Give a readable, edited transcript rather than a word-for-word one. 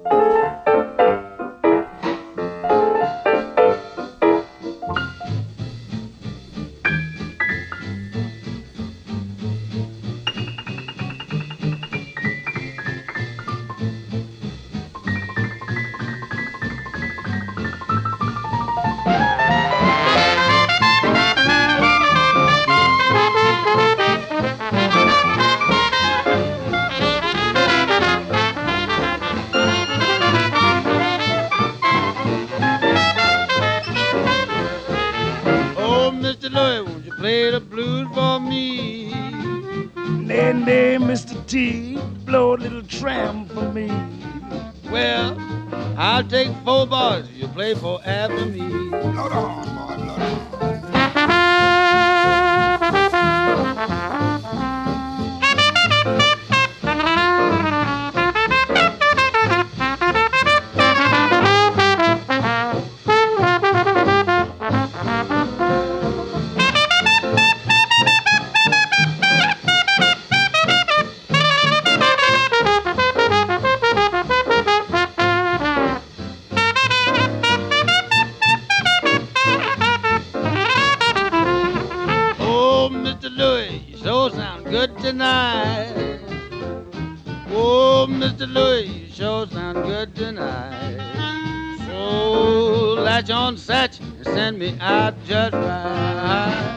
Oh, Mr. Louis, won't you play the blues for me? Nay, nay, Mr. T, blow a little tram for me. Well, I'll take 4 bars. You play for after me. Blow the horn, boy, blow the horn. Oh, Mr. Louis, you sure sound good tonight. Oh, Mr. Louis, you sure sound good tonight. So latch on, satch, and send me out just right.